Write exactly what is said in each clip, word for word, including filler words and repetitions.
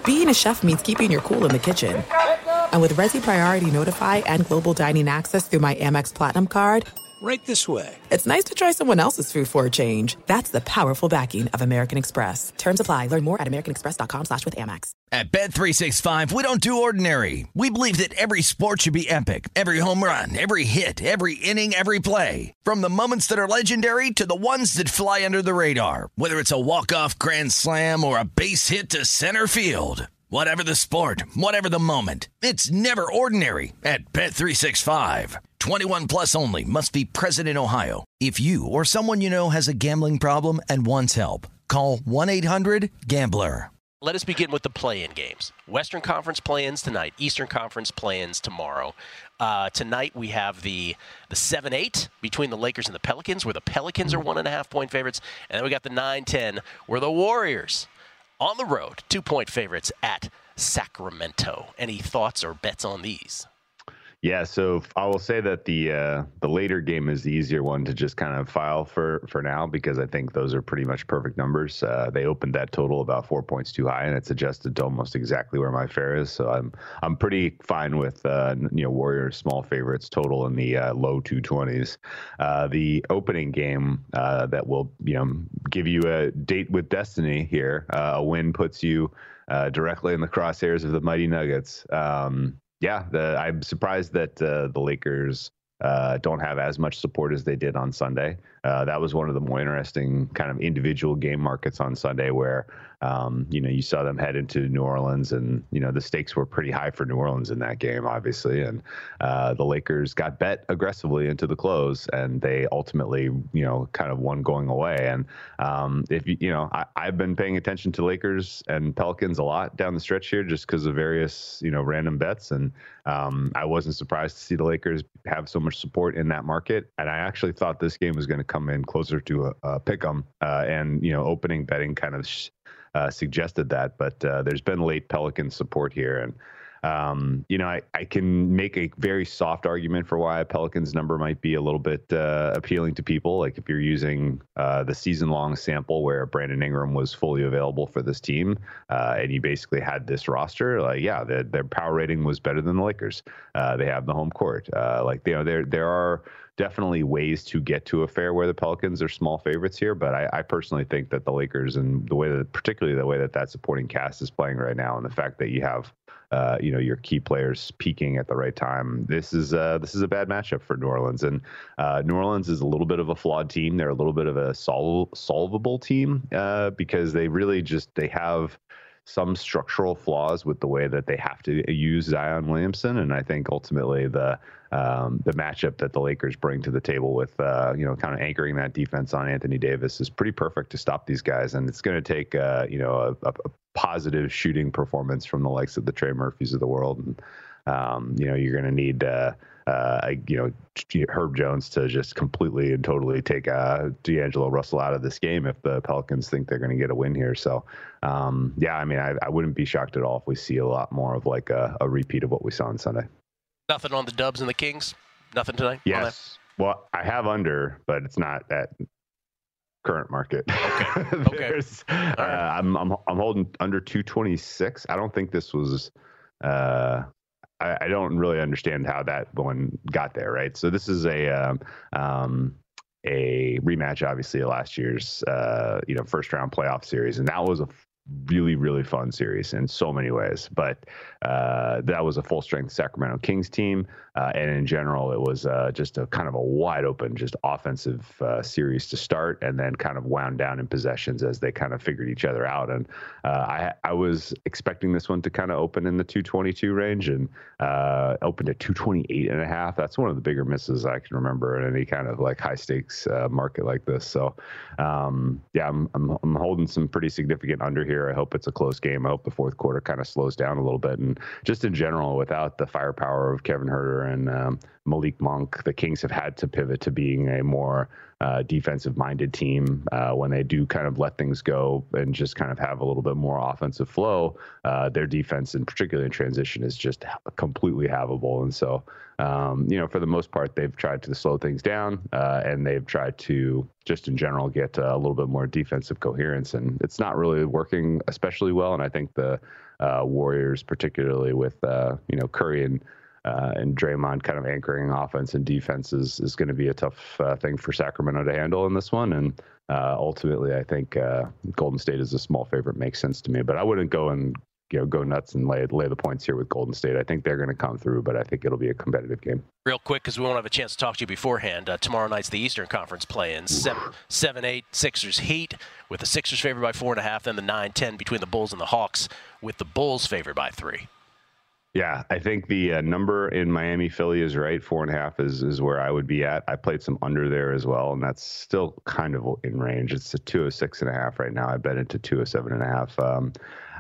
being a chef means keeping your cool in the kitchen. And with Resi Priority Notify and Global Dining Access through my Amex Platinum card, right this way. It's nice to try someone else's food for a change. That's the powerful backing of American Express. Terms apply. Learn more at americanexpress.com slash with Amex. At Bet three sixty-five, we don't do ordinary. We believe that every sport should be epic. Every home run, every hit, every inning, every play. From the moments that are legendary to the ones that fly under the radar. Whether it's a walk-off grand slam or a base hit to center field. Whatever the sport, whatever the moment, it's never ordinary at Bet three sixty-five. twenty-one plus only. Must be present in Ohio. If you or someone you know has a gambling problem and wants help, call one eight hundred gambler. Let us begin with the play-in games. Western Conference play-ins tonight. Eastern Conference play-ins tomorrow. Uh, tonight we have the the seven eight between the Lakers and the Pelicans, where the Pelicans are one and a half point favorites. And then we got the nine ten, where the Warriors on the road, two-point favorites at Sacramento. Any thoughts or bets on these? Yeah, so I will say that the uh, the later game is the easier one to just kind of file for, for now, because I think those are pretty much perfect numbers. Uh, they opened that total about four points too high, and it's adjusted to almost exactly where my fare is. So I'm I'm pretty fine with uh, you know Warriors small favorites total in the uh, low two twenties. Uh, the opening game uh, that will you know give you a date with destiny here. Uh, a win puts you uh, directly in the crosshairs of the mighty Nuggets. Um, Yeah, the, I'm surprised that uh, the Lakers uh, don't have as much support as they did on Sunday. Uh, that was one of the more interesting kind of individual game markets on Sunday, where um, you know you saw them head into New Orleans, and you know the stakes were pretty high for New Orleans in that game, obviously, and uh, the Lakers got bet aggressively into the close, and they ultimately you know kind of won going away. And um, if you you know I, I've been paying attention to Lakers and Pelicans a lot down the stretch here, just because of various you know random bets, and um, I wasn't surprised to see the Lakers have so much support in that market, and I actually thought this game was going to come in closer to a, a pick 'em, uh, and you know opening betting kind of sh- uh, suggested that, but uh, there's been late Pelican support here, and um, you know I, I can make a very soft argument for why a Pelicans number might be a little bit uh, appealing to people. Like if you're using uh, the season-long sample where Brandon Ingram was fully available for this team, uh, and you basically had this roster, like yeah, their, their power rating was better than the Lakers. Uh, they have the home court. Uh, like you know there there are definitely ways to get to a fair where the Pelicans are small favorites here, but I, I personally think that the Lakers, and the way that, particularly the way that that supporting cast is playing right now, and the fact that you have, uh, you know, your key players peaking at the right time, this is uh, this is a bad matchup for New Orleans. And uh, New Orleans is a little bit of a flawed team. They're a little bit of a sol- solvable team uh, because they really just they have some structural flaws with the way that they have to use Zion Williamson, and I think ultimately the um, the matchup that the Lakers bring to the table with uh, you know kind of anchoring that defense on Anthony Davis is pretty perfect to stop these guys, and it's going to take uh, you know a, a positive shooting performance from the likes of the Trey Murphys of the world, and um, you know you're going to need uh, uh, you know Herb Jones to just completely and totally take uh, D'Angelo Russell out of this game if the Pelicans think they're going to get a win here. So um, yeah, I mean I, I wouldn't be shocked at all if we see a lot more of like a, a repeat of what we saw on Sunday. Nothing on the Dubs and the Kings? Nothing tonight? Yes. Well, I have under, but it's not at current market. Okay. Okay. uh, right. I'm, I'm I'm holding under two twenty-six. I don't think this was. Uh, I, I don't really understand how that one got there. Right. So this is a um, um, a rematch, obviously, of last year's uh, you know first round playoff series, and that was a really, really fun series in so many ways. But uh, that was a full strength Sacramento Kings team. Uh, and in general, it was uh, just a kind of a wide open, just offensive uh, series to start, and then kind of wound down in possessions as they kind of figured each other out. And uh, I, I was expecting this one to kind of open in the two twenty-two range, and uh, opened at two twenty-eight and a half. That's one of the bigger misses I can remember in any kind of like high stakes uh, market like this. So um, yeah, I'm, I'm, I'm holding some pretty significant under here. I hope it's a close game. I hope the fourth quarter kind of slows down a little bit. And just in general, without the firepower of Kevin Huerter and um, Malik Monk, the Kings have had to pivot to being a more uh, defensive-minded team uh, when they do kind of let things go and just kind of have a little bit more offensive flow. Uh, their defense, and particularly in transition, is just completely havable. And so, um, you know, for the most part, they've tried to slow things down, uh, and they've tried to just in general get uh, a little bit more defensive coherence. And it's not really working especially well. And I think the uh, Warriors, particularly with uh, you know Curry and uh, and Draymond kind of anchoring offense and defense is is going to be a tough uh, thing for Sacramento to handle in this one. And uh, ultimately, I think uh, Golden State is a small favorite. Makes sense to me, but I wouldn't go and you know, go nuts and lay lay the points here with Golden State. I think they're going to come through, but I think it'll be a competitive game. Real quick, because we won't have a chance to talk to you beforehand, uh, tomorrow night's the Eastern Conference play-in. seven, seven eight Sixers Heat, with the Sixers favored by four and a half, then the nine ten between the Bulls and the Hawks, with the Bulls favored by three. Yeah, I think the uh, number in Miami Philly is right. Four and a half is, is where I would be at. I played some under there as well, and that's still kind of in range. It's a two oh six and a half right now. I bet it to two oh seven and a half. Um,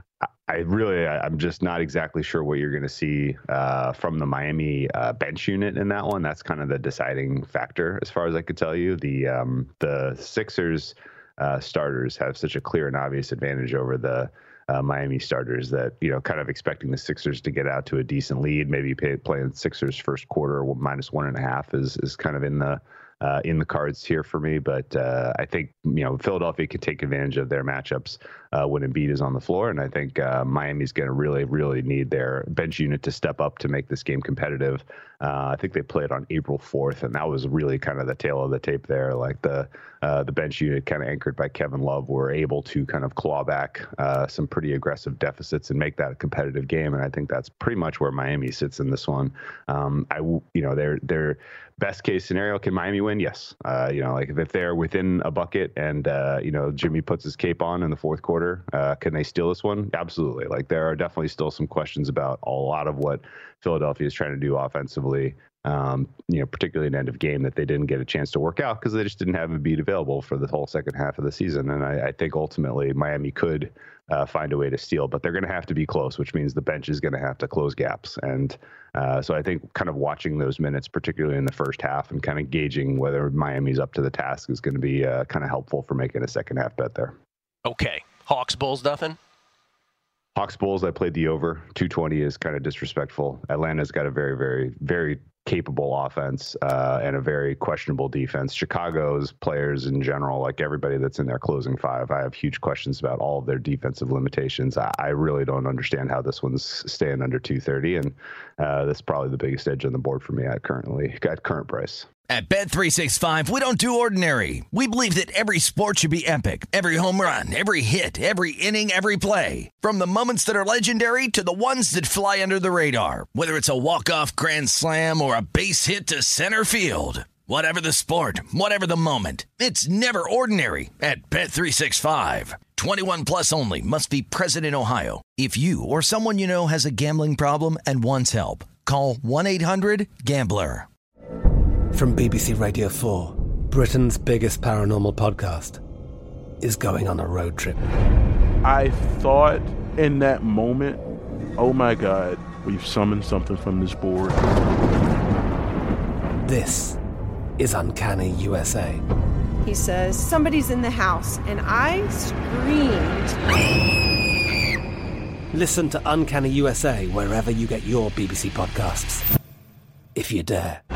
I really, I'm just not exactly sure what you're going to see uh, from the Miami uh, bench unit in that one. That's kind of the deciding factor, as far as I could tell you. The um, the Sixers uh, starters have such a clear and obvious advantage over the uh, Miami starters that, you know, kind of expecting the Sixers to get out to a decent lead, maybe pay, playing Sixers first quarter minus one and a half is is kind of in the Uh, in the cards here for me, but uh, I think you know Philadelphia can take advantage of their matchups uh, when Embiid is on the floor, and I think uh, Miami's going to really, really need their bench unit to step up to make this game competitive. Uh, I think they played on April fourth, and that was really kind of the tail of the tape there. Like the uh, the bench unit, kind of anchored by Kevin Love, were able to kind of claw back uh, some pretty aggressive deficits and make that a competitive game, and I think that's pretty much where Miami sits in this one. Um, I, you know, they're they're best case scenario, can Miami win? Yes. Uh, you know, like if they're within a bucket and, uh, you know, Jimmy puts his cape on in the fourth quarter, uh, can they steal this one? Absolutely. Like there are definitely still some questions about a lot of what Philadelphia is trying to do offensively, um, you know, particularly in end of game that they didn't get a chance to work out because they just didn't have a beat available for the whole second half of the season. And I, I think ultimately Miami could uh, find a way to steal, but they're going to have to be close, which means the bench is going to have to close gaps. And uh, so I think kind of watching those minutes, particularly in the first half, and kind of gauging whether Miami's up to the task is going to be uh, kind of helpful for making a second half bet there. Okay. Hawks, Bulls, nothing? Hawks, Bulls, I played the over. two twenty is kind of disrespectful. Atlanta's got a very, very, very capable offense uh, and a very questionable defense. Chicago's players in general, like everybody that's in their closing five, I have huge questions about all of their defensive limitations. I, I really don't understand how this one's staying under two thirty, and uh, that's probably the biggest edge on the board for me at currently at current price. At Bet three sixty-five, we don't do ordinary. We believe that every sport should be epic. Every home run, every hit, every inning, every play. From the moments that are legendary to the ones that fly under the radar. Whether it's a walk-off grand slam or a base hit to center field. Whatever the sport, whatever the moment. It's never ordinary at Bet three sixty-five. twenty-one plus only. Must be present in Ohio. If you or someone you know has a gambling problem and wants help, call one eight hundred gambler. From B B C Radio four, Britain's biggest paranormal podcast is going on a road trip. I thought in that moment, oh my God, we've summoned something from this board. This is Uncanny U S A. He says, somebody's in the house, and I screamed. Listen to Uncanny U S A wherever you get your B B C podcasts, if you dare.